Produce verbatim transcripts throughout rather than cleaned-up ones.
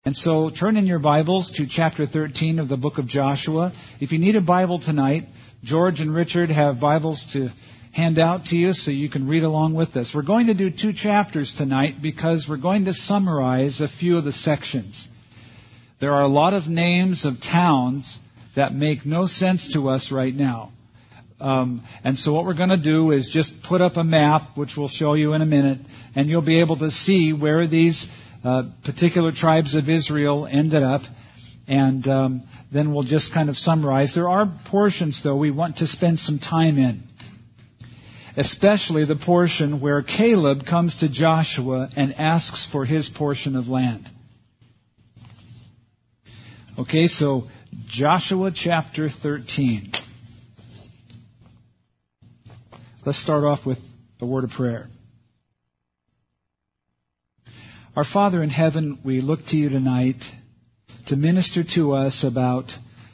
And so turn in your Bibles to chapter thirteen of the book of Joshua. If you need a Bible tonight, George and Richard have Bibles to hand out to you so you can read along with us. We're going to do two chapters tonight because we're going to summarize a few of the sections. There are a lot of names of towns that make no sense to us right now. Um, and so what we're going to do is just put up a map, which we'll show you in a minute, and you'll be able to see where these uh, particular tribes of Israel ended up. And um, then we'll just kind of summarize. There are portions, though, we want to spend some time in. Especially the portion where Caleb comes to Joshua and asks for his portion of land. Okay, so Joshua chapter thirteen. Let's start off with a word of prayer. Our Father in heaven, we look to you tonight to minister to us about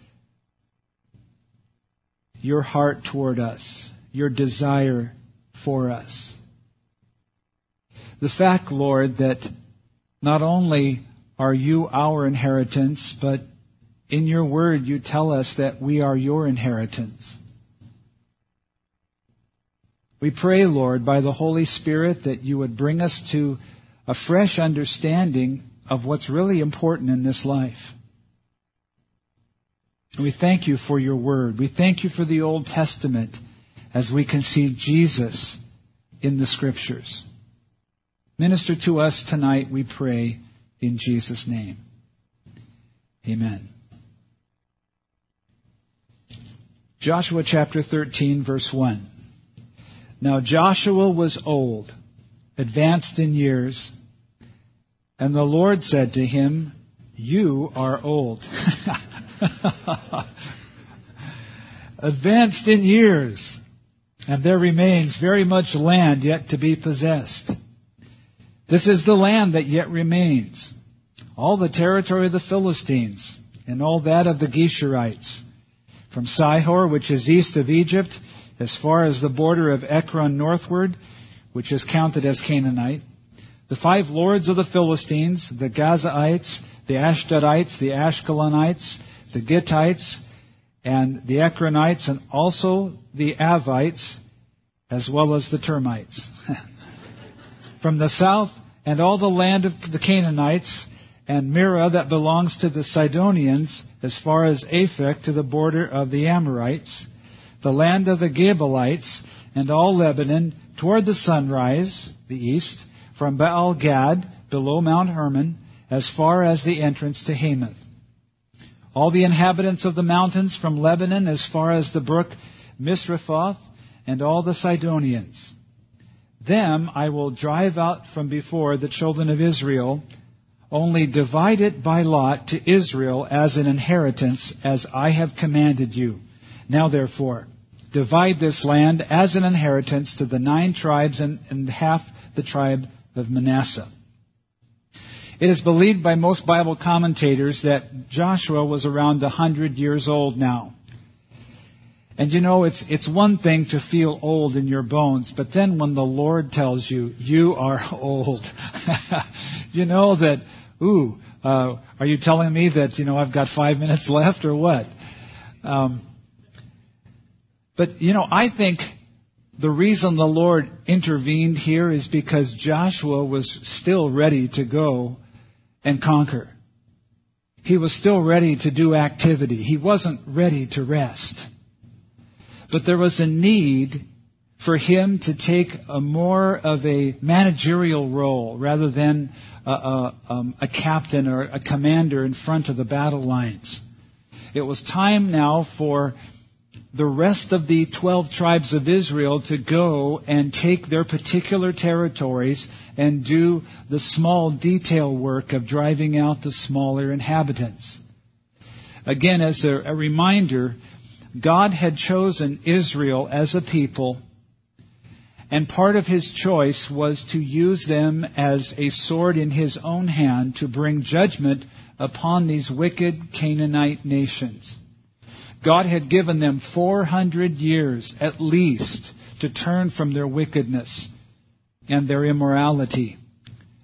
your heart toward us, your desire for us. The fact, Lord, that not only are you our inheritance, but in your word you tell us that we are your inheritance. We pray, Lord, by the Holy Spirit that you would bring us to a fresh understanding of what's really important in this life. And we thank you for your word. We thank you for the Old Testament as we can see Jesus in the Scriptures. Minister to us tonight, we pray, in Jesus' name. Amen. Joshua chapter thirteen, verse one. Now Joshua was old, advanced in years, and the Lord said to him, "You are old." Advanced in years, and there remains very much land yet to be possessed. This is the land that yet remains, all the territory of the Philistines, and all that of the Geshurites, from Sihor, which is east of Egypt, as far as the border of Ekron northward, which is counted as Canaanite. The five lords of the Philistines, the Gazaites, the Ashdodites, the Ashkelonites, the Gittites, and the Ekronites, and also the Avites, as well as the termites. From the south, and all the land of the Canaanites, and Mira that belongs to the Sidonians, as far as Aphek to the border of the Amorites, the land of the Gebalites, and all Lebanon, toward the sunrise, the east, from Baal Gad, below Mount Hermon, as far as the entrance to Hamath. All the inhabitants of the mountains from Lebanon, as far as the brook Misrephoth, and all the Sidonians. Them I will drive out from before the children of Israel, only divide it by lot to Israel as an inheritance, as I have commanded you. Now therefore, divide this land as an inheritance to the nine tribes and, and half the tribe of Manasseh. It is believed by most Bible commentators that Joshua was around one hundred years old now. And you know, it's it's one thing to feel old in your bones, but then when the Lord tells you, you are old, you know that, ooh, uh, are you telling me that, you know, I've got five minutes left or what? Um, but, you know, I think the reason the Lord intervened here is because Joshua was still ready to go and conquer. He was still ready to do activity. He wasn't ready to rest. But there was a need for him to take a more of a managerial role rather than a, a, um, a captain or a commander in front of the battle lines. It was time now for the rest of the twelve tribes of Israel to go and take their particular territories and do the small detail work of driving out the smaller inhabitants. Again, as a, a reminder, God had chosen Israel as a people, and part of His choice was to use them as a sword in His own hand to bring judgment upon these wicked Canaanite nations. God had given them four hundred years at least to turn from their wickedness and their immorality.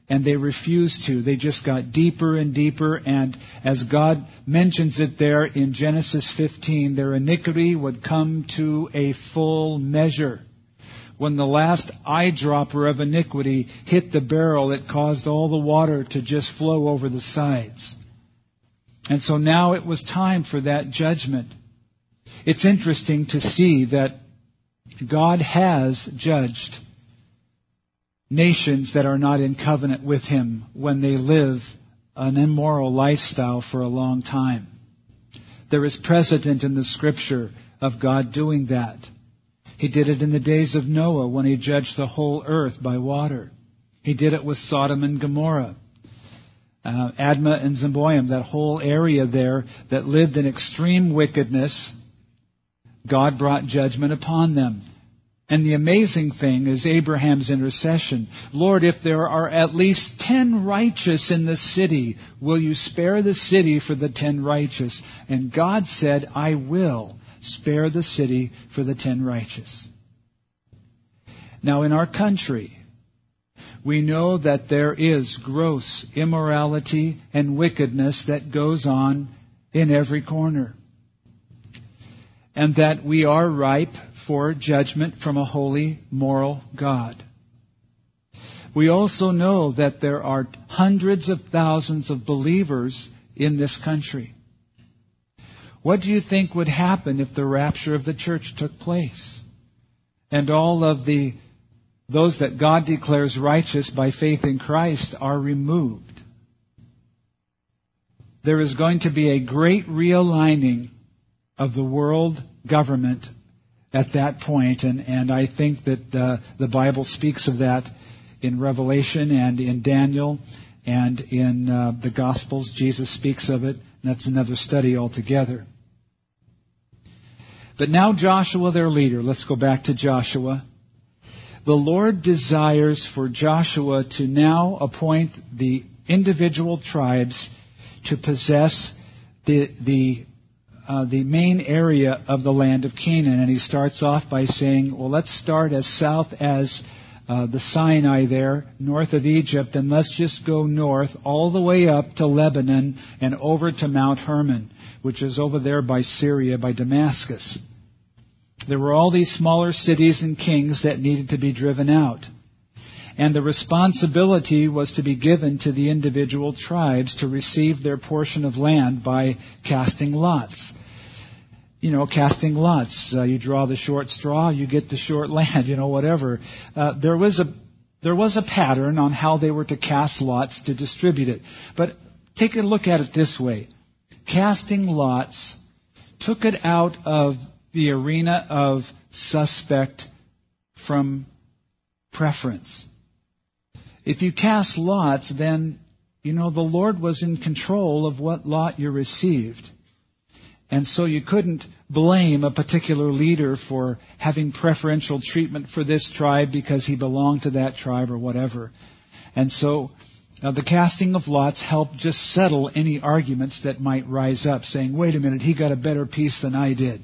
And they refused to. They just got deeper and deeper. And as God mentions it there in Genesis fifteen, their iniquity would come to a full measure. When the last eyedropper of iniquity hit the barrel, it caused all the water to just flow over the sides. And so now it was time for that judgment. It's interesting to see that God has judged nations that are not in covenant with Him when they live an immoral lifestyle for a long time. There is precedent in the Scripture of God doing that. He did it in the days of Noah when He judged the whole earth by water. He did it with Sodom and Gomorrah. Uh, Admah and Zeboim, that whole area there that lived in extreme wickedness, God brought judgment upon them. And the amazing thing is Abraham's intercession. Lord, if there are at least ten righteous in the city, will you spare the city for the ten righteous? And God said, I will spare the city for the ten righteous. Now in our country, we know that there is gross immorality and wickedness that goes on in every corner. And that we are ripe for judgment from a holy, moral God. We also know that there are hundreds of thousands of believers in this country. What do you think would happen if the rapture of the church took place? And all of the those that God declares righteous by faith in Christ are removed. There is going to be a great realigning of the world government at that point, and, and I think that uh, the Bible speaks of that in Revelation and in Daniel and in uh, the Gospels. Jesus speaks of it, and that's another study altogether. But now Joshua, their leader, let's go back to Joshua. The Lord desires for Joshua to now appoint the individual tribes to possess the the Uh, the main area of the land of Canaan. And he starts off by saying, well, let's start as south as uh, the Sinai there, north of Egypt, and let's just go north all the way up to Lebanon and over to Mount Hermon, which is over there by Syria, by Damascus. There were all these smaller cities and kings that needed to be driven out. And the responsibility was to be given to the individual tribes to receive their portion of land by casting lots. You know, casting lots. Uh, you draw the short straw, you get the short land, you know, whatever. Uh, there was a there was a pattern on how they were to cast lots to distribute it. But take a look at it this way. Casting lots took it out of the arena of suspect from preference. If you cast lots, then, you know, the Lord was in control of what lot you received. And so you couldn't blame a particular leader for having preferential treatment for this tribe because he belonged to that tribe or whatever. And so uh, the casting of lots helped just settle any arguments that might rise up, saying, wait a minute, he got a better piece than I did.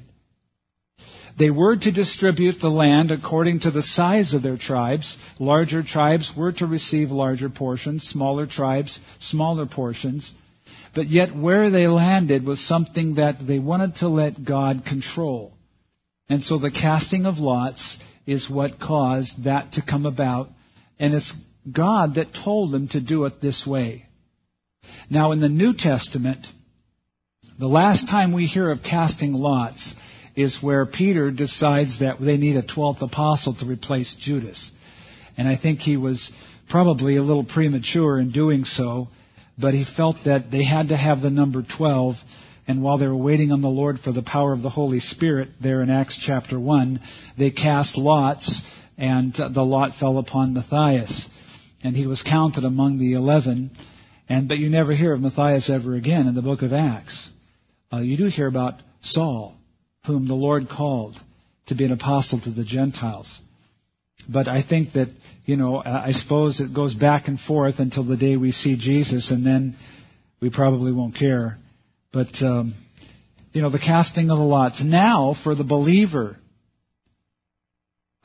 They were to distribute the land according to the size of their tribes. Larger tribes were to receive larger portions, smaller tribes, smaller portions. But yet where they landed was something that they wanted to let God control. And so the casting of lots is what caused that to come about. And it's God that told them to do it this way. Now in the New Testament, the last time we hear of casting lots is where Peter decides that they need a twelfth apostle to replace Judas. And I think he was probably a little premature in doing so, but he felt that they had to have the number twelve. And while they were waiting on the Lord for the power of the Holy Spirit, there in Acts chapter one, they cast lots, and the lot fell upon Matthias. And he was counted among the eleven. And but you never hear of Matthias ever again in the book of Acts. Uh, you do hear about Saul, whom the Lord called to be an apostle to the Gentiles. But I think that, you know, I suppose it goes back and forth until the day we see Jesus, and then we probably won't care. But, um, you know, the casting of the lots. Now, for the believer,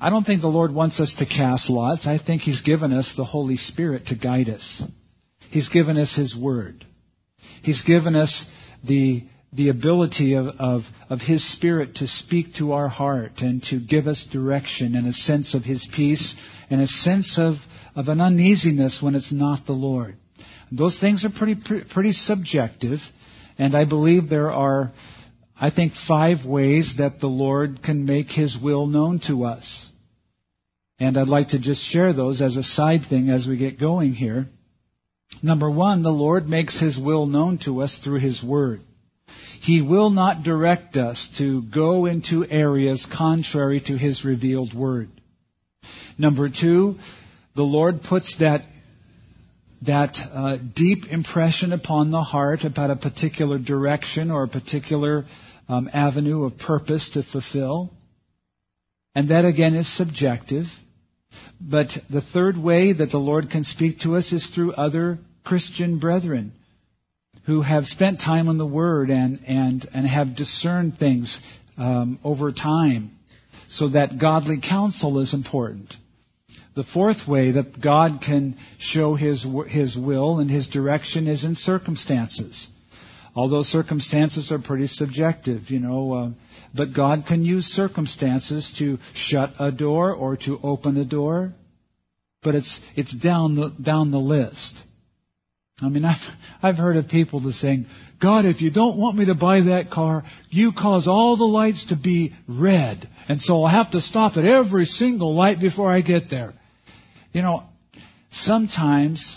I don't think the Lord wants us to cast lots. I think He's given us the Holy Spirit to guide us. He's given us His Word. He's given us the the ability of, of, of His Spirit to speak to our heart and to give us direction and a sense of His peace and a sense of, of an uneasiness when it's not the Lord. Those things are pretty, pretty subjective, and I believe there are, I think, five ways that the Lord can make His will known to us. And I'd like to just share those as a side thing as we get going here. Number one, the Lord makes His will known to us through His Word. He will not direct us to go into areas contrary to His revealed Word. Number two, the Lord puts that that uh, deep impression upon the heart about a particular direction or a particular um, avenue of purpose to fulfill. And that again is subjective. But the third way that the Lord can speak to us is through other Christian brethren who have spent time on the Word and, and, and have discerned things um, over time, so that godly counsel is important. The fourth way that God can show His, His will and His direction is in circumstances. Although circumstances are pretty subjective, you know, uh, but God can use circumstances to shut a door or to open a door. But it's it's down the down the list. I mean, I've, I've heard of people that saying, God, if you don't want me to buy that car, you cause all the lights to be red. And so I'll have to stop at every single light before I get there. You know, sometimes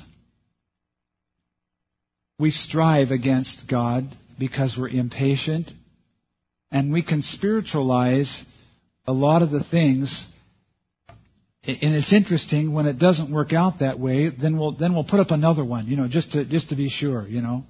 we strive against God because we're impatient. And we can spiritualize a lot of the things. And it's interesting, when it doesn't work out that way, then we'll then we'll put up another one, you know, just to just to be sure, you know.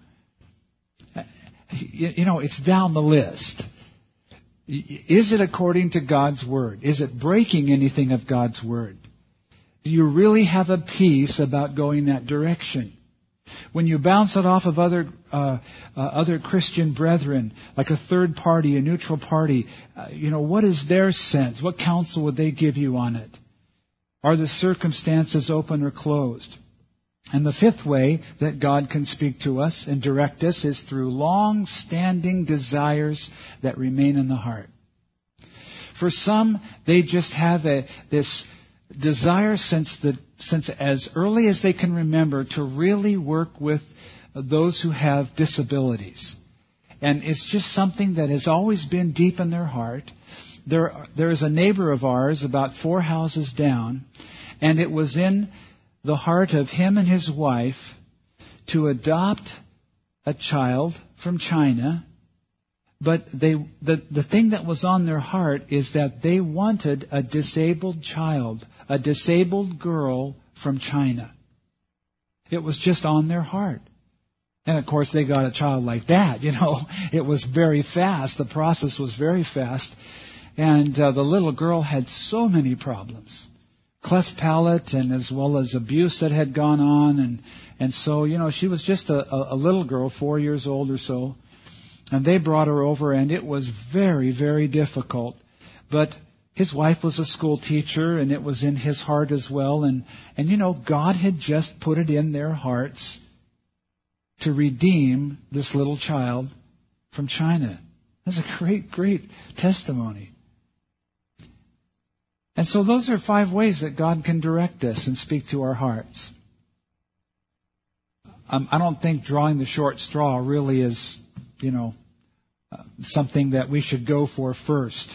You know, it's down the list. Is it according to God's Word? Is it breaking anything of God's Word? Do you really have a peace about going that direction? When you bounce it off of other uh, uh, other Christian brethren, like a third party, a neutral party, uh, you know, what is their sense? What counsel would they give you on it? Are the circumstances open or closed? And the fifth way that God can speak to us and direct us is through long-standing desires that remain in the heart. For some, they just have a this desire since the since as early as they can remember to really work with those who have disabilities. And it's just something that has always been deep in their heart. There, there is a neighbor of ours about four houses down, and it was in the heart of him and his wife to adopt a child from China. But they, the, the thing that was on their heart is that they wanted a disabled child, a disabled girl from China. It was just on their heart. And of course they got a child like that, you know. It was very fast. The process was very fast. And uh, the little girl had so many problems. Cleft palate, and as well as abuse that had gone on. And, and so, you know, she was just a, a little girl, four years old or so. And they brought her over, and it was very, very difficult. But his wife was a school teacher, and it was in his heart as well. And, and you know, God had just put it in their hearts to redeem this little child from China. That's a great, great testimony. And so those are five ways that God can direct us and speak to our hearts. Um, I don't think drawing the short straw really is, you know, uh, something that we should go for first.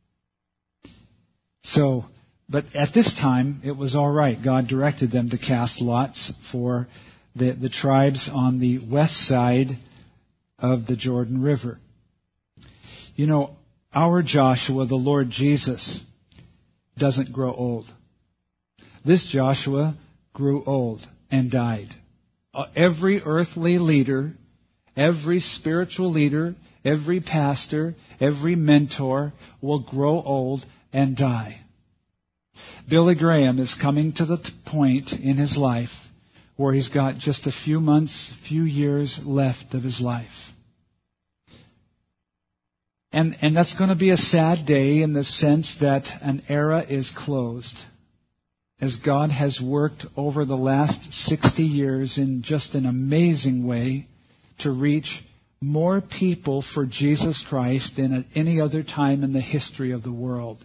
So, but at this time, it was all right. God directed them to cast lots for the, the tribes on the west side of the Jordan River. You know, our Joshua, the Lord Jesus, doesn't grow old. This Joshua grew old and died. Every earthly leader, every spiritual leader, every pastor, every mentor will grow old and die. Billy Graham is coming to the t- point in his life where he's got just a few months, few years left of his life. And, and that's going to be a sad day in the sense that an era is closed. As God has worked over the last sixty years in just an amazing way to reach more people for Jesus Christ than at any other time in the history of the world.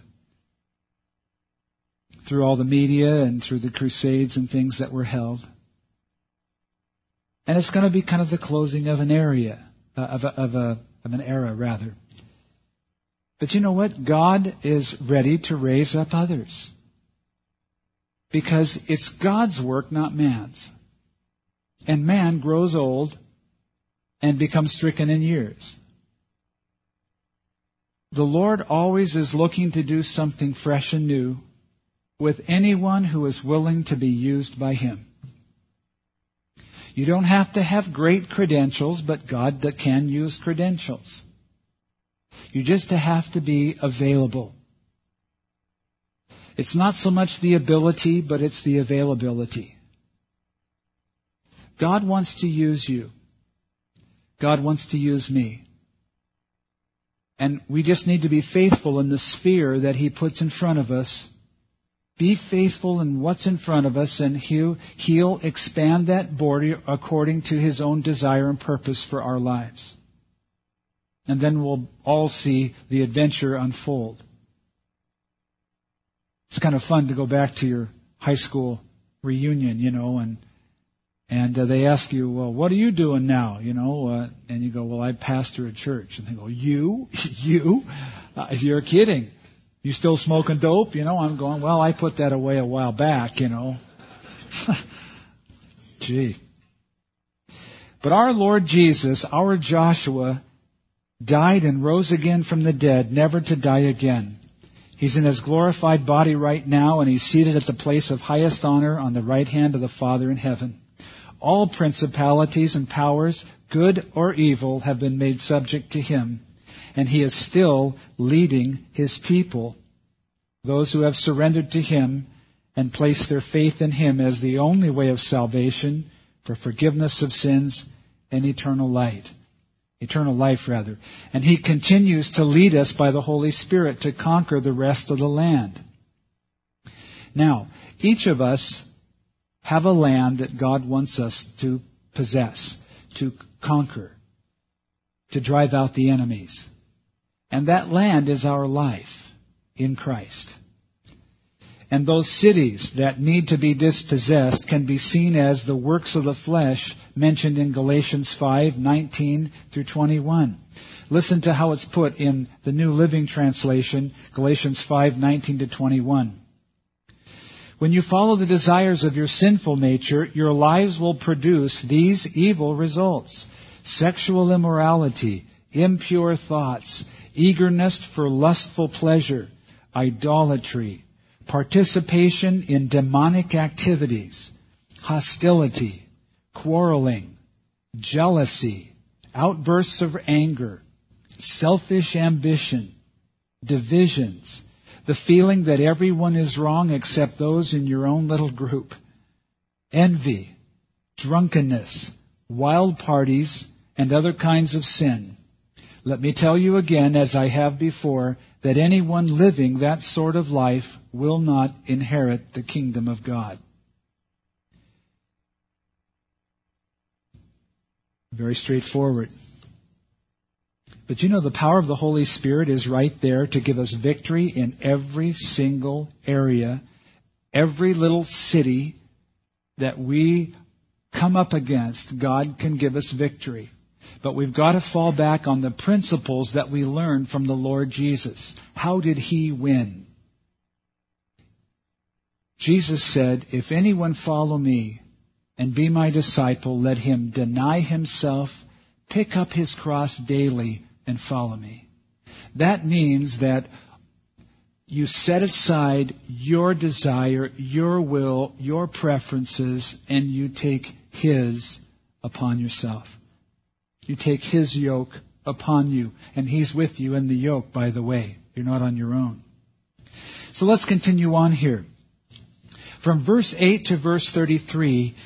Through all the media and through the crusades and things that were held. And it's going to be kind of the closing of an area, uh, of, a, of, a, of an era rather. But you know what? God is ready to raise up others. Because it's God's work, not man's. And man grows old and becomes stricken in years. The Lord always is looking to do something fresh and new with anyone who is willing to be used by Him. You don't have to have great credentials, but God can use credentials. You just have to be available. It's not so much the ability, but it's the availability. God wants to use you. God wants to use me. And we just need to be faithful in the sphere that He puts in front of us. Be faithful in what's in front of us, and He'll, he'll expand that border according to His own desire and purpose for our lives. And then we'll all see the adventure unfold. It's kind of fun to go back to your high school reunion, you know, and and uh, they ask you, well, what are you doing now, you know? Uh, and you go, well, I pastor a church. And they go, you? you? Uh, you're kidding. You still smoking dope? You know, I'm going, well, I put that away a while back, you know. Gee. But our Lord Jesus, our Joshua, died and rose again from the dead, never to die again. He's in His glorified body right now, and He's seated at the place of highest honor on the right hand of the Father in heaven. All principalities and powers, good or evil, have been made subject to Him, and He is still leading His people, those who have surrendered to Him and placed their faith in Him as the only way of salvation for forgiveness of sins and eternal light. Eternal life, rather. And He continues to lead us by the Holy Spirit to conquer the rest of the land. Now, each of us have a land that God wants us to possess, to conquer, to drive out the enemies. And that land is our life in Christ. And those cities that need to be dispossessed can be seen as the works of the flesh mentioned in Galatians five, nineteen through twenty-one. Listen to how it's put in the New Living Translation, Galatians five, nineteen to twenty-one. When you follow the desires of your sinful nature, your lives will produce these evil results: sexual immorality, impure thoughts, eagerness for lustful pleasure, idolatry, participation in demonic activities, hostility, quarreling, jealousy, outbursts of anger, selfish ambition, divisions, the feeling that everyone is wrong except those in your own little group, envy, drunkenness, wild parties, and other kinds of sin. Let me tell you again, as I have before, that anyone living that sort of life will not inherit the kingdom of God. Very straightforward. But you know, the power of the Holy Spirit is right there to give us victory in every single area, every little city that we come up against. God can give us victory. But we've got to fall back on the principles that we learned from the Lord Jesus. How did He win? Jesus said, if anyone follow me and be my disciple, let him deny himself, pick up his cross daily, and follow me. That means that you set aside your desire, your will, your preferences, and you take His upon yourself. You take His yoke upon you, and He's with you in the yoke, by the way. You're not on your own. So let's continue on here. From verse eight to verse thirty-three,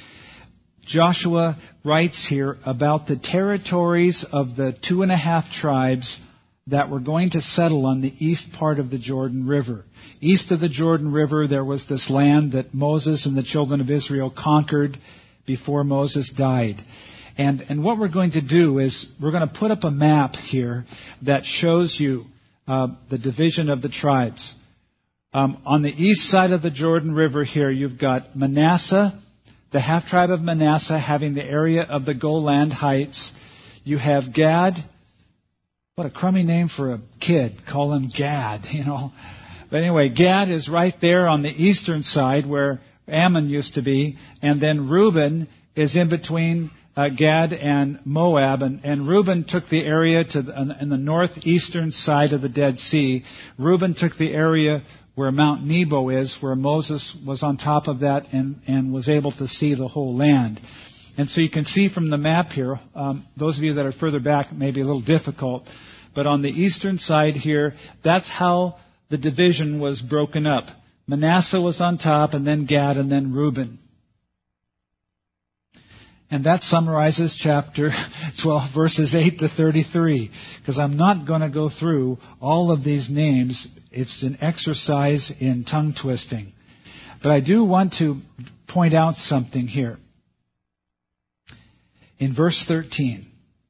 Joshua writes here about the territories of the two and a half tribes that were going to settle on the east part of the Jordan River. East of the Jordan River, there was this land that Moses and the children of Israel conquered before Moses died. And, and what we're going to do is we're going to put up a map here that shows you uh, the division of the tribes. Um, on the east side of the Jordan River here, you've got Manasseh, the half-tribe of Manasseh, having the area of the Golan Heights. You have Gad. What a crummy name for a kid. Call him Gad, you know. But anyway, Gad is right there on the eastern side where Ammon used to be. And then Reuben is in between uh, Gad and Moab. And, and Reuben took the area to the, in the northeastern side of the Dead Sea. Reuben took the area where Mount Nebo is, where Moses was on top of that and, and was able to see the whole land. And so you can see from the map here, um, those of you that are further back may be a little difficult, but on the eastern side here, that's how the division was broken up. Manasseh was on top, and then Gad, and then Reuben. And that summarizes chapter twelve, verses eight to thirty-three, because I'm not going to go through all of these names. It's an exercise in tongue twisting. But I do want to point out something here. In verse thirteen,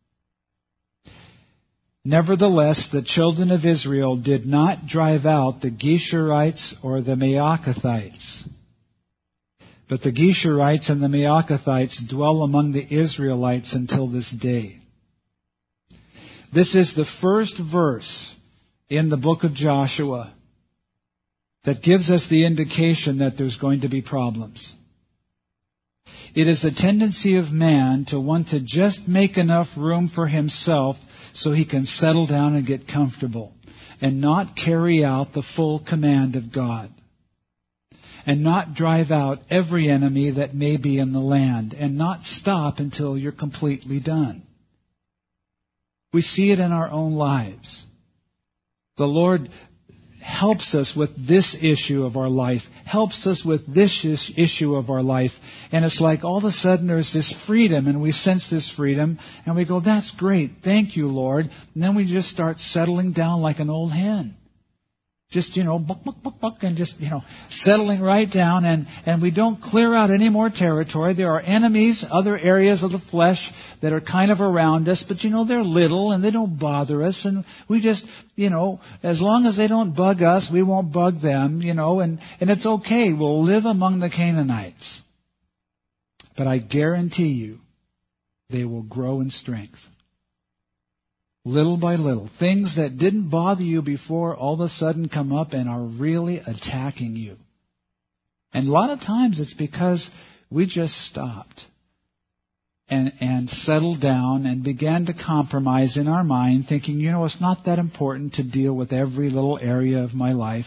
nevertheless, the children of Israel did not drive out the Geshurites or the Maacathites. But the Geshurites and the Maacathites dwell among the Israelites until this day. This is the first verse in the book of Joshua that gives us the indication that there's going to be problems. It is a tendency of man to want to just make enough room for himself so he can settle down and get comfortable and not carry out the full command of God. And not drive out every enemy that may be in the land, and not stop until you're completely done. We see it in our own lives. The Lord helps us with this issue of our life, helps us with this issue of our life, and it's like all of a sudden there's this freedom, and we sense this freedom, and we go, that's great, thank you, Lord. And then we just start settling down like an old hen. Just, you know, buck, buck, buck, buck, and just, you know, settling right down, and, and we don't clear out any more territory. There are enemies, other areas of the flesh that are kind of around us, but, you know, they're little and they don't bother us, and we just, you know, as long as they don't bug us, we won't bug them, you know, and, and it's okay. We'll live among the Canaanites. But I guarantee you, they will grow in strength. Little by little. Things that didn't bother you before all of a sudden come up and are really attacking you. And a lot of times it's because we just stopped and, and settled down and began to compromise in our mind, thinking, you know, it's not that important to deal with every little area of my life.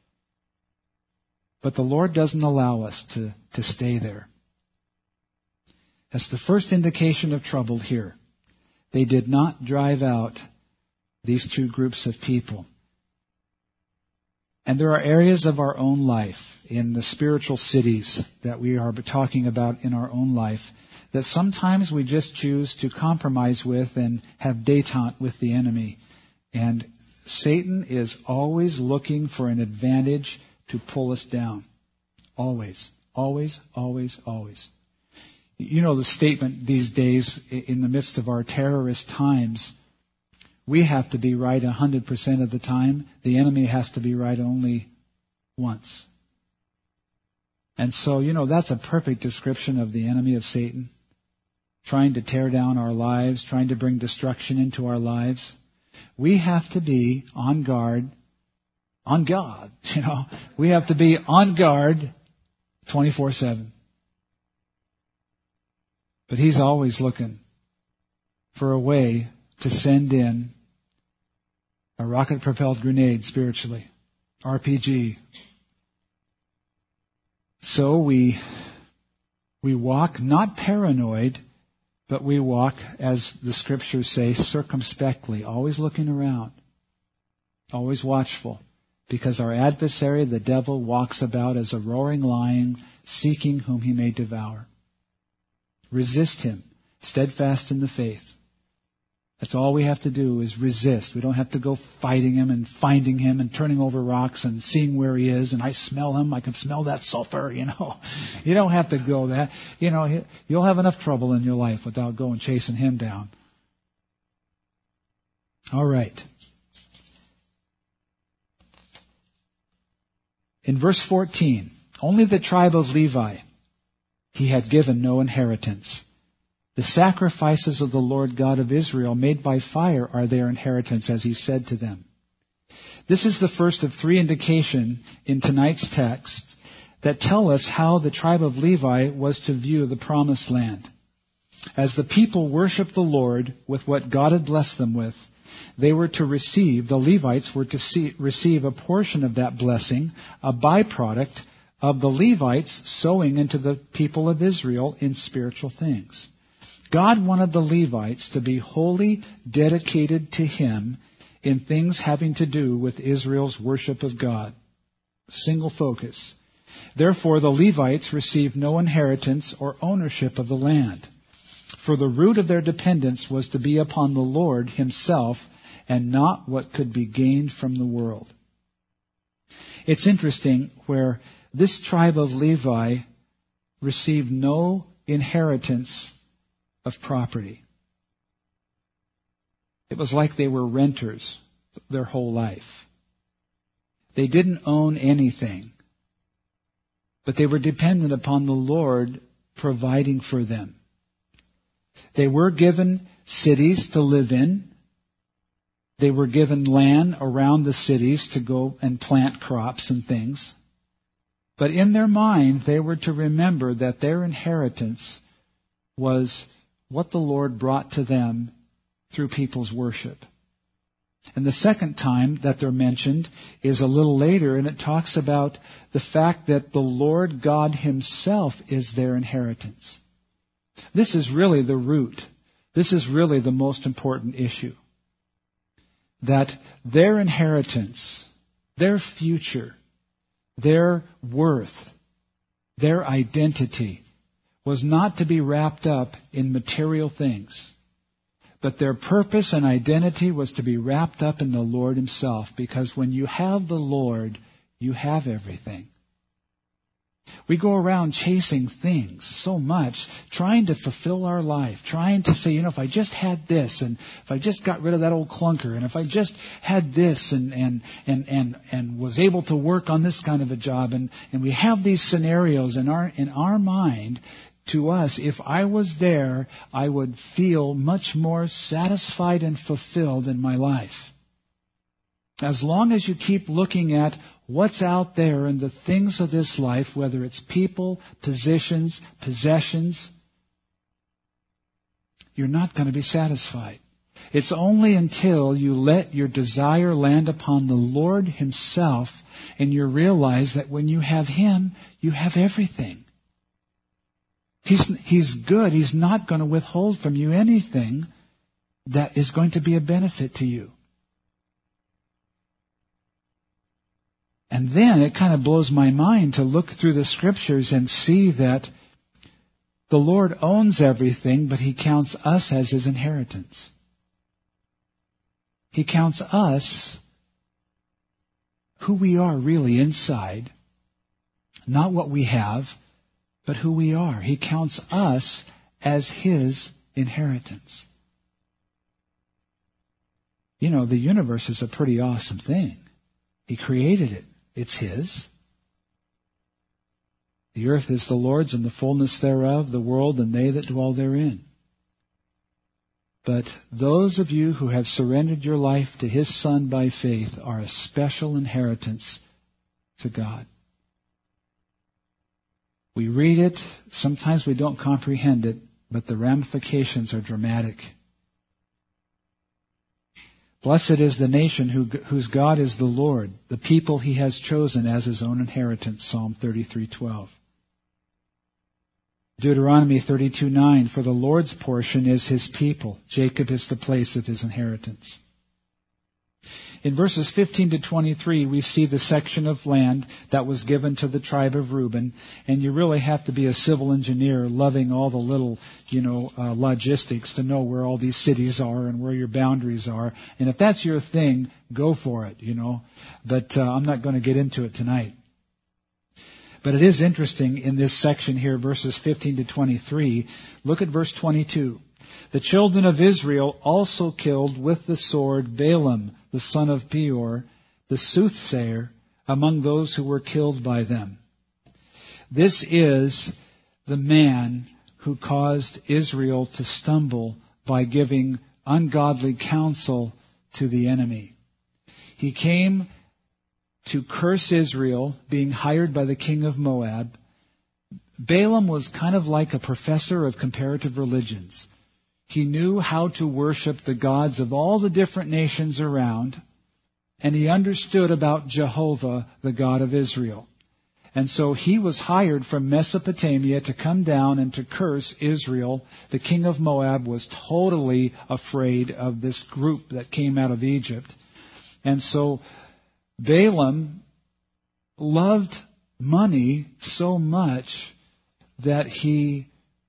But the Lord doesn't allow us to, to stay there. That's the first indication of trouble here. They did not drive out these two groups of people. And there are areas of our own life, in the spiritual cities that we are talking about in our own life, that sometimes we just choose to compromise with and have détente with the enemy. And Satan is always looking for an advantage to pull us down. Always, always, always, always. You know the statement these days, in the midst of our terrorist times, we have to be right one hundred percent of the time. The enemy has to be right only once. And so, you know, that's a perfect description of the enemy of Satan. Trying to tear down our lives, trying to bring destruction into our lives. We have to be on guard, on God, you know. We have to be on guard twenty-four seven. But he's always looking for a way to send in a rocket-propelled grenade spiritually. R P G. So we we walk not paranoid, but we walk, as the Scriptures say, circumspectly, always looking around, always watchful, because our adversary, the devil, walks about as a roaring lion, seeking whom he may devour. Resist him, steadfast in the faith. That's all we have to do is resist. We don't have to go fighting him and finding him and turning over rocks and seeing where he is. And I smell him. I can smell that sulfur, you know. You don't have to go that. You know, you'll have enough trouble in your life without going chasing him down. All right. In verse fourteen, only the tribe of Levi he had given no inheritance. The sacrifices of the Lord God of Israel made by fire are their inheritance, as he said to them. This is the first of three indications in tonight's text that tell us how the tribe of Levi was to view the promised land. As the people worshiped the Lord with what God had blessed them with, they were to receive, the Levites were to see, receive a portion of that blessing, a byproduct of the Levites sowing into the people of Israel in spiritual things. God wanted the Levites to be wholly dedicated to Him in things having to do with Israel's worship of God. Single focus. Therefore, the Levites received no inheritance or ownership of the land. For the root of their dependence was to be upon the Lord Himself and not what could be gained from the world. It's interesting where this tribe of Levi received no inheritance of property. It was like they were renters their whole life. They didn't own anything, but they were dependent upon the Lord providing for them. They were given cities to live in. They were given land around the cities to go and plant crops and things. But in their mind, they were to remember that their inheritance was what the Lord brought to them through people's worship. And the second time that they're mentioned is a little later, and it talks about the fact that the Lord God Himself is their inheritance. This is really the root. This is really the most important issue. That their inheritance, their future, their worth, their identity was not to be wrapped up in material things. But their purpose and identity was to be wrapped up in the Lord Himself, because when you have the Lord, you have everything. We go around chasing things so much, trying to fulfill our life, trying to say, you know, if I just had this, and if I just got rid of that old clunker, and if I just had this, and and and and, and was able to work on this kind of a job, and, and we have these scenarios in our in our mind. To us, if I was there, I would feel much more satisfied and fulfilled in my life. As long as you keep looking at what's out there and the things of this life, whether it's people, positions, possessions, you're not going to be satisfied. It's only until you let your desire land upon the Lord Himself and you realize that when you have Him, you have everything. He's, he's good. He's not going to withhold from you anything that is going to be a benefit to you. And then it kind of blows my mind to look through the Scriptures and see that the Lord owns everything, but He counts us as His inheritance. He counts us, who we are really inside, not what we have, but who we are. He counts us as His inheritance. You know, the universe is a pretty awesome thing. He created it. It's His. The earth is the Lord's and the fullness thereof, the world and they that dwell therein. But those of you who have surrendered your life to His Son by faith are a special inheritance to God. We read it, sometimes we don't comprehend it, but the ramifications are dramatic. Blessed is the nation who, whose God is the Lord, the people He has chosen as His own inheritance, Psalm thirty-three twelve. Deuteronomy thirty-two nine, for the Lord's portion is His people. Jacob is the place of His inheritance. In verses fifteen to twenty-three, we see the section of land that was given to the tribe of Reuben. And you really have to be a civil engineer loving all the little, you know, uh, logistics to know where all these cities are and where your boundaries are. And if that's your thing, go for it, you know. But uh, I'm not going to get into it tonight. But it is interesting in this section here, verses fifteen to twenty-three. Look at verse twenty-two. The children of Israel also killed with the sword Balaam, the son of Beor, the soothsayer, among those who were killed by them. This is the man who caused Israel to stumble by giving ungodly counsel to the enemy. He came to curse Israel, being hired by the king of Moab. Balaam was kind of like a professor of comparative religions. He knew how to worship the gods of all the different nations around, and he understood about Jehovah, the God of Israel. And so he was hired from Mesopotamia to come down and to curse Israel. The king of Moab was totally afraid of this group that came out of Egypt. And so Balaam loved money so much that he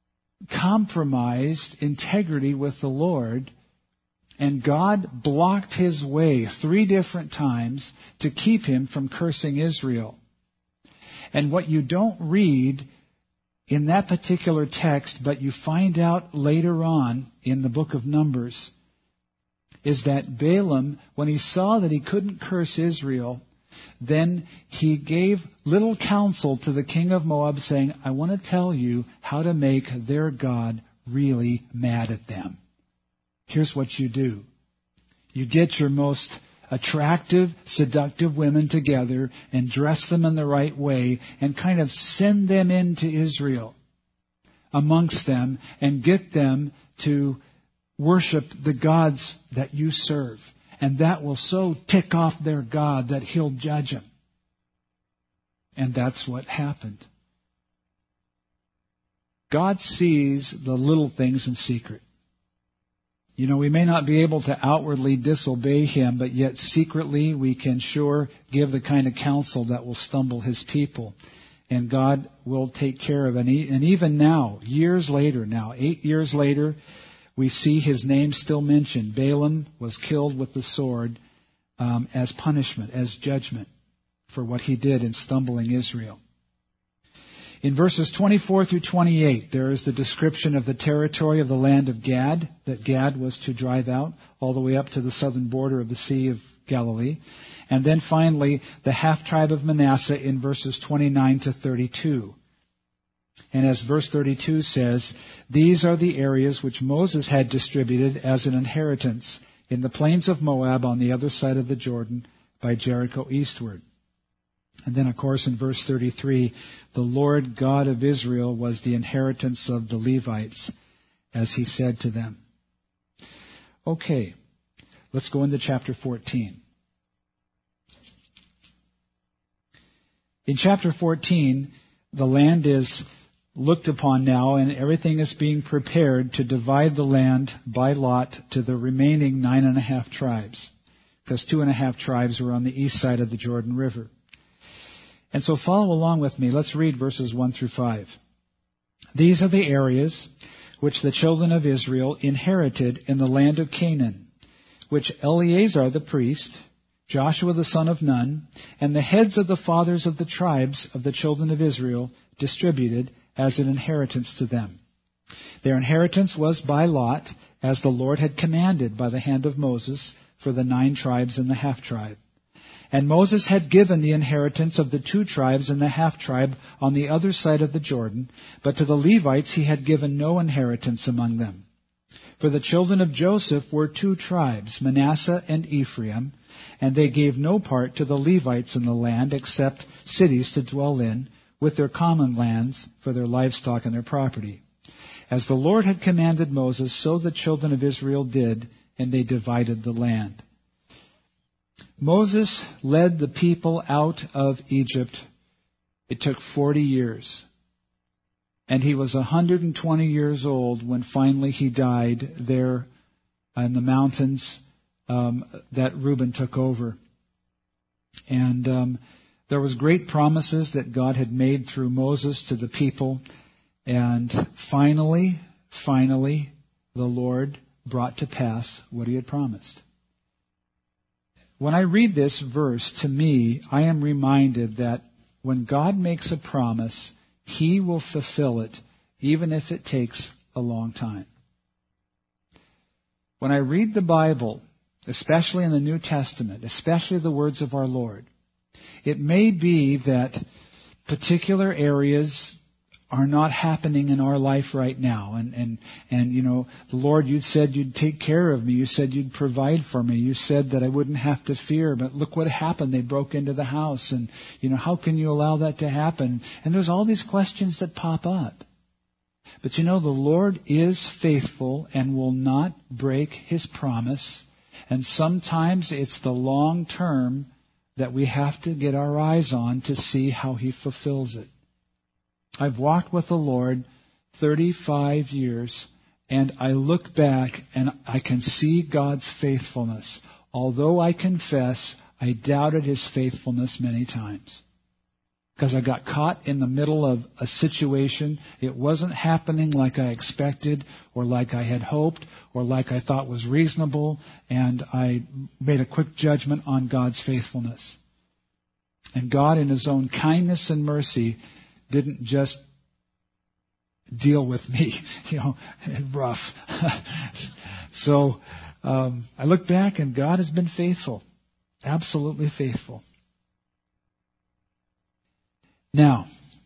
compromised integrity with the Lord, and God blocked his way three different times to keep him from cursing Israel. And what you don't read in that particular text, but you find out later on in the book of Numbers, is that Balaam, when he saw that he couldn't curse Israel, then he gave little counsel to the king of Moab, saying, I want to tell you how to make their God really mad at them. Here's what you do. You get your most attractive, seductive women together and dress them in the right way and kind of send them into Israel amongst them and get them to worship the gods that you serve. And that will so tick off their God that he'll judge them. And that's what happened. God sees the little things in secret. You know, we may not be able to outwardly disobey him, but yet secretly we can sure give the kind of counsel that will stumble his people. And God will take care of it. And even now, years later now, eight years later, we see his name still mentioned. Balaam was killed with the sword um, as punishment, as judgment for what he did in stumbling Israel. In verses twenty-four through twenty-eight, there is the description of the territory of the land of Gad, that Gad was to drive out all the way up to the southern border of the Sea of Galilee. And then finally, the half-tribe of Manasseh in verses twenty-nine to thirty-two. And as verse thirty-two says, these are the areas which Moses had distributed as an inheritance in the plains of Moab on the other side of the Jordan by Jericho eastward. And then, of course, in verse thirty-three, the Lord God of Israel was the inheritance of the Levites, as he said to them. Okay, let's go into chapter fourteen. In chapter fourteen, the land is looked upon now, and everything is being prepared to divide the land by lot to the remaining nine and a half tribes, because two and a half tribes were on the east side of the Jordan River. And so follow along with me. Let's read verses one through five. These are the areas which the children of Israel inherited in the land of Canaan, which Eleazar the priest, Joshua the son of Nun, and the heads of the fathers of the tribes of the children of Israel distributed as an inheritance to them. Their inheritance was by lot, as the Lord had commanded by the hand of Moses, for the nine tribes and the half-tribe. And Moses had given the inheritance of the two tribes and the half-tribe on the other side of the Jordan, but to the Levites he had given no inheritance among them. For the children of Joseph were two tribes, Manasseh and Ephraim, and they gave no part to the Levites in the land except cities to dwell in, with their common lands for their livestock and their property. As the Lord had commanded Moses, so the children of Israel did, and they divided the land. Moses led the people out of Egypt. It took forty years. And he was one hundred twenty years old when finally he died there in the mountains um, that Reuben took over. And um, there was great promises that God had made through Moses to the people. And finally, finally, the Lord brought to pass what He had promised. When I read this verse, to me, I am reminded that when God makes a promise, He will fulfill it, even if it takes a long time. When I read the Bible, especially in the New Testament, especially the words of our Lord, it may be that particular areas are not happening in our life right now. And, and, and, you know, the Lord, you said you'd take care of me. You said you'd provide for me. You said that I wouldn't have to fear. But look what happened. They broke into the house. And, you know, how can you allow that to happen? And there's all these questions that pop up. But you know, the Lord is faithful and will not break His promise. And sometimes it's the long term that we have to get our eyes on to see how He fulfills it. I've walked with the Lord thirty-five years, and I look back and I can see God's faithfulness. Although I confess I doubted His faithfulness many times. Because I got caught in the middle of a situation. It wasn't happening like I expected or like I had hoped or like I thought was reasonable. And I made a quick judgment on God's faithfulness. And God, in His own kindness and mercy, didn't just deal with me, you know, rough. so um, I look back and God has been faithful. Absolutely faithful. Now,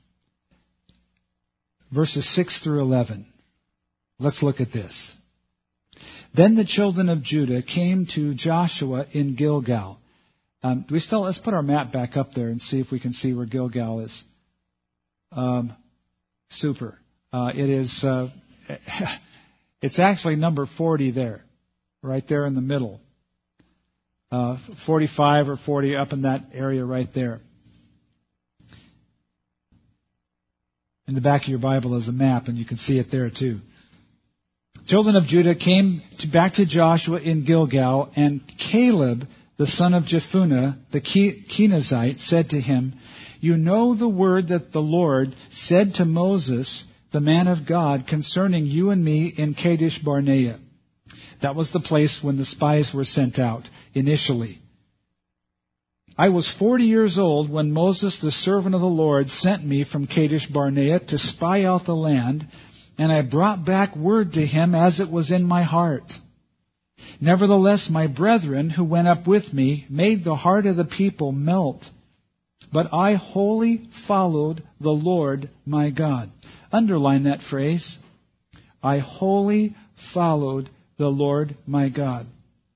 verses six through eleven. Let's look at this. Then the children of Judah came to Joshua in Gilgal. Um, do we still? Let's put our map back up there and see if we can see where Gilgal is. Um, super. Uh, it is. Uh, it's actually number forty there, right there in the middle. Uh, forty-five or forty up in that area right there. In the back of your Bible is a map, and you can see it there too. Children of Judah came to, back to Joshua in Gilgal, and Caleb, the son of Jephunneh, the Kenizzite, said to him, "You know the word that the Lord said to Moses, the man of God, concerning you and me in Kadesh Barnea." That was the place when the spies were sent out initially. "I was forty years old when Moses, the servant of the Lord, sent me from Kadesh Barnea to spy out the land, and I brought back word to him as it was in my heart. Nevertheless, my brethren who went up with me made the heart of the people melt. But I wholly followed the Lord my God." Underline that phrase. I wholly followed the Lord my God.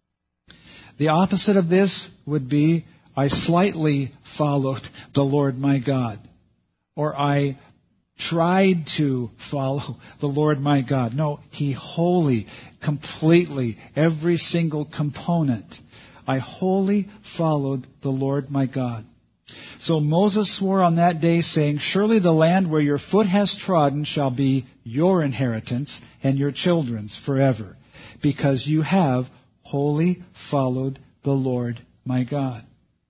The opposite of this would be, I slightly followed the Lord my God. Or I tried to follow the Lord my God. No, He wholly, completely, every single component. I wholly followed the Lord my God. So Moses swore on that day, saying, "Surely the land where your foot has trodden shall be your inheritance and your children's forever, because you have wholly followed the Lord my God.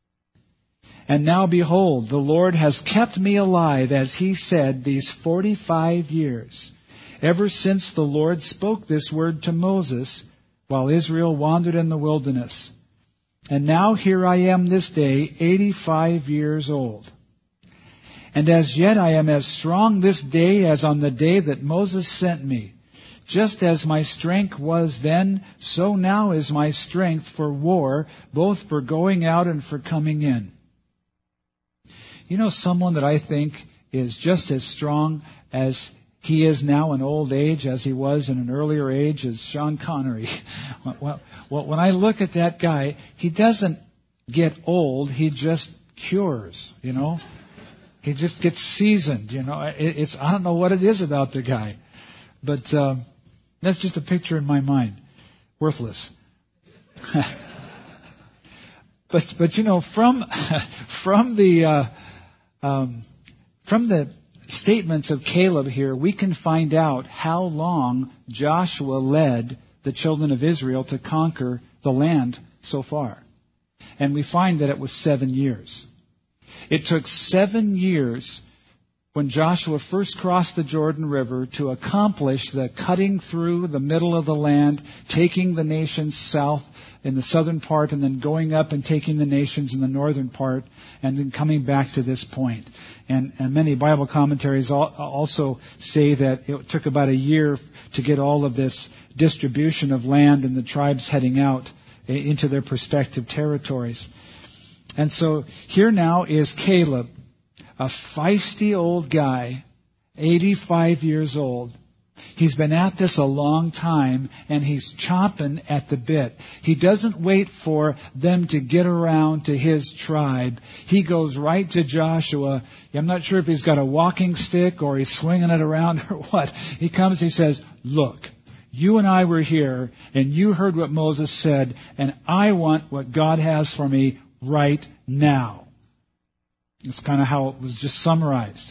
And now behold, the Lord has kept me alive, as He said, these forty-five years, ever since the Lord spoke this word to Moses while Israel wandered in the wilderness. And now here I am this day, eighty-five years old. And as yet I am as strong this day as on the day that Moses sent me. Just as my strength was then, so now is my strength for war, both for going out and for coming in." You know, someone that I think is just as strong as he is now in old age as he was in an earlier age is Sean Connery. When I look at that guy, he doesn't get old, he just cures, you know. He just gets seasoned, you know. It's I don't know what it is about the guy. But um, that's just a picture in my mind. Worthless. but, but you know, from, from the... Uh, Um, from the statements of Caleb here, we can find out how long Joshua led the children of Israel to conquer the land so far? And we find that it was seven years. It took seven years when Joshua first crossed the Jordan River to accomplish the cutting through the middle of the land, taking the nations south in the southern part, and then going up and taking the nations in the northern part, and then coming back to this point. And, and many Bible commentaries also say that it took about a year to get all of this distribution of land and the tribes heading out into their respective territories. And so here now is Caleb, a feisty old guy, eighty-five years old. He's been at this a long time, and he's chomping at the bit. He doesn't wait for them to get around to his tribe. He goes right to Joshua. I'm not sure if he's got a walking stick or he's swinging it around or what. He comes, he says, "Look, you and I were here, and you heard what Moses said, and I want what God has for me right now." It's kind of how it was just summarized.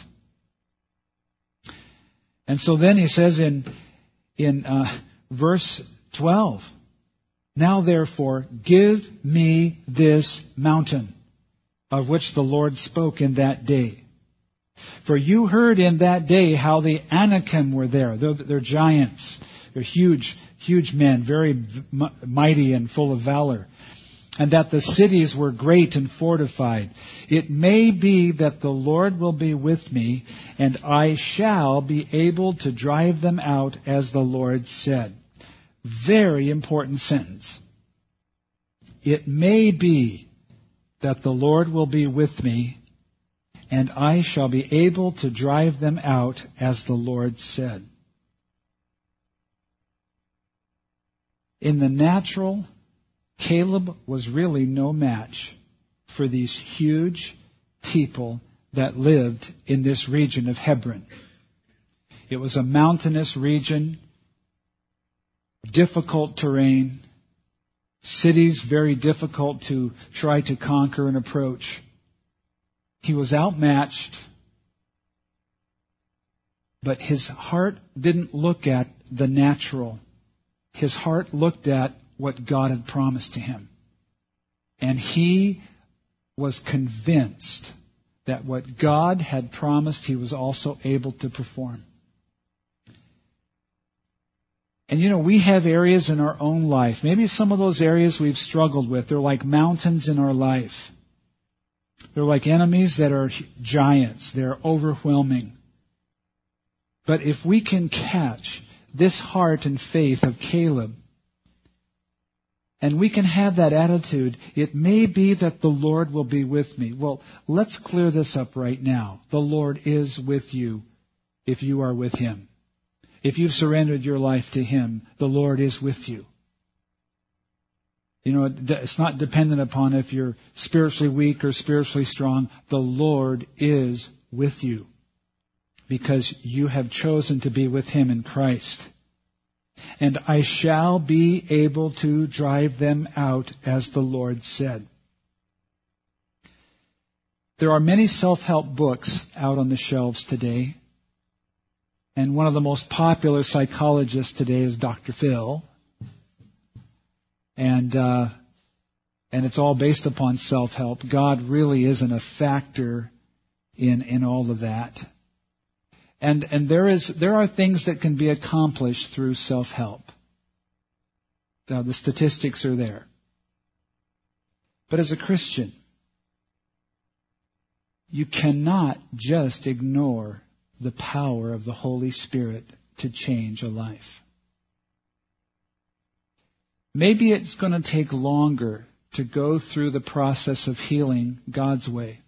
And so then he says in in uh, verse twelve, "Now therefore give me this mountain of which the Lord spoke in that day. For you heard in that day how the Anakim were there." They're, they're giants. They're huge, huge men, very mighty and full of valor. "And that the cities were great and fortified. It may be that the Lord will be with me, and I shall be able to drive them out as the Lord said." Very important sentence. It may be that the Lord will be with me, and I shall be able to drive them out as the Lord said. In the natural, Caleb was really no match for these huge people that lived in this region of Hebron. It was a mountainous region, difficult terrain, cities very difficult to try to conquer and approach. He was outmatched, but his heart didn't look at the natural. His heart looked at what God had promised to him. And he was convinced that what God had promised, he was also able to perform. And you know, we have areas in our own life. Maybe some of those areas we've struggled with. They're like mountains in our life. They're like enemies that are giants. They're overwhelming. But if we can catch this heart and faith of Caleb, and we can have that attitude, it may be that the Lord will be with me. Well, let's clear this up right now. The Lord is with you if you are with Him. If you've surrendered your life to Him, the Lord is with you. You know, it's not dependent upon if you're spiritually weak or spiritually strong. The Lord is with you because you have chosen to be with Him in Christ. "And I shall be able to drive them out, as the Lord said." There are many self-help books out on the shelves today. And one of the most popular psychologists today is Doctor Phil. And uh, and it's all based upon self-help. God really isn't a factor in, in all of that. And and there is there are things that can be accomplished through self-help. Now, the statistics are there. But as a Christian, you cannot just ignore the power of the Holy Spirit to change a life. Maybe it's going to take longer to go through the process of healing God's way.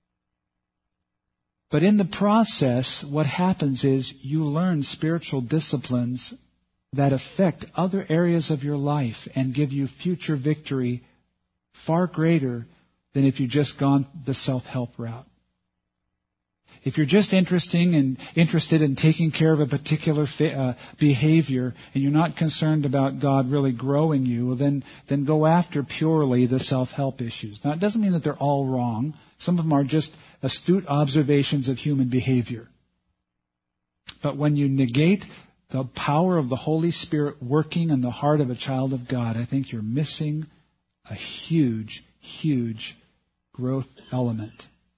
But in the process, what happens is you learn spiritual disciplines that affect other areas of your life and give you future victory far greater than if you'd just gone the self-help route. If you're just interesting and interested in taking care of a particular uh, behavior and you're not concerned about God really growing you, well then, then go after purely the self-help issues. Now, it doesn't mean that they're all wrong. Some of them are just astute observations of human behavior. But when you negate the power of the Holy Spirit working in the heart of a child of God, I think you're missing a huge, huge growth element.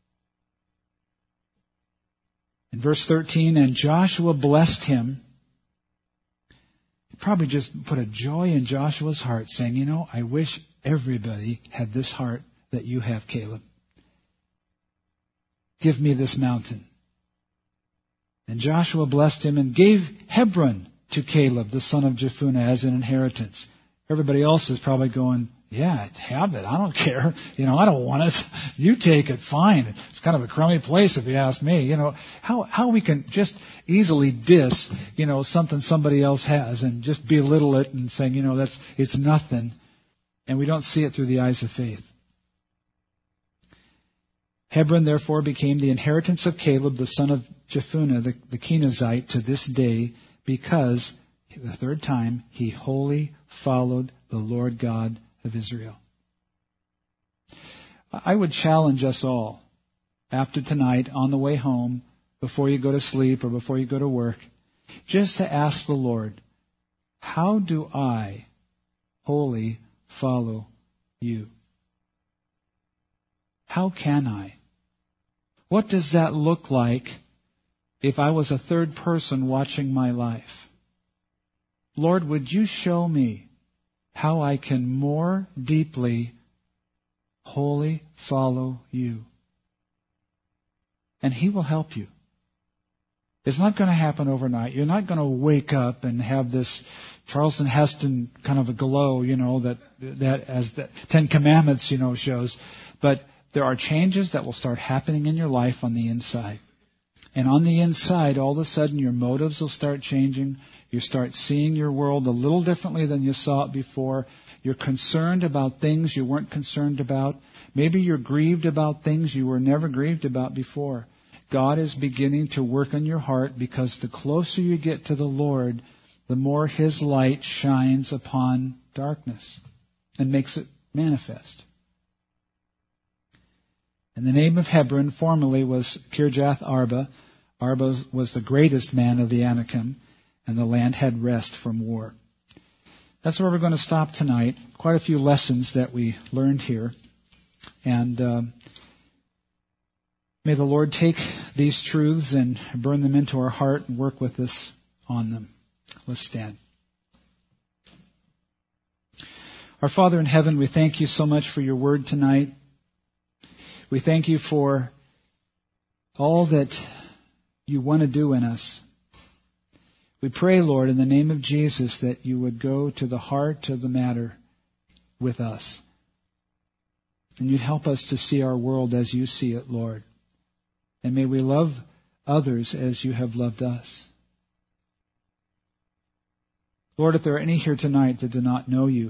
In verse thirteen, and Joshua blessed him. It probably just put a joy in Joshua's heart, saying, you know, I wish everybody had this heart that you have, Caleb. Give me this mountain. And Joshua blessed him and gave Hebron to Caleb, the son of Jephunneh, as an inheritance. Everybody else is probably going, yeah, have it. I don't care. You know, I don't want it. You take it. Fine. It's kind of a crummy place if you ask me. You know, how, how we can just easily diss, you know, something somebody else has and just belittle it and saying, you know, that's, it's nothing. And we don't see it through the eyes of faith. Hebron, therefore, became the inheritance of Caleb, the son of Jephunneh, the, the Kenizzite, to this day, because, the third time, he wholly followed the Lord God of Israel. I would challenge us all, after tonight, on the way home, before you go to sleep or before you go to work, just to ask the Lord, how do I wholly follow you? How can I? What does that look like if I was a third person watching my life? Lord, would you show me how I can more deeply, wholly follow you? And He will help you. It's not going to happen overnight. You're not going to wake up and have this Charlton Heston kind of a glow, you know, that that as the Ten Commandments, you know, shows. But there are changes that will start happening in your life on the inside. And on the inside, all of a sudden, your motives will start changing. You start seeing your world a little differently than you saw it before. You're concerned about things you weren't concerned about. Maybe you're grieved about things you were never grieved about before. God is beginning to work on your heart because the closer you get to the Lord, the more His light shines upon darkness and makes it manifest. And the name of Hebron formerly was Kirjath Arba. Arba was the greatest man of the Anakim, and the land had rest from war. That's where we're going to stop tonight. Quite a few lessons that we learned here. And uh, may the Lord take these truths and burn them into our heart and work with us on them. Let's stand. Our Father in heaven, we thank you so much for your word tonight. We thank you for all that you want to do in us. We pray, Lord, in the name of Jesus, that you would go to the heart of the matter with us. And you'd help us to see our world as you see it, Lord. And may we love others as you have loved us. Lord, if there are any here tonight that do not know you,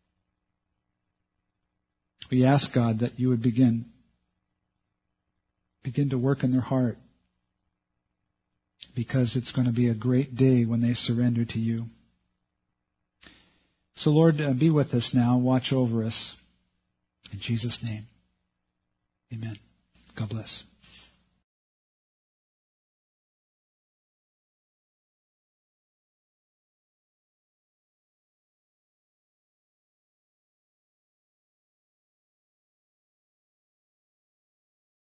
we ask, God, that you would begin Begin to work in their heart, because it's going to be a great day when they surrender to you. So, Lord, uh, be with us now. Watch over us. In Jesus' name, amen. God bless.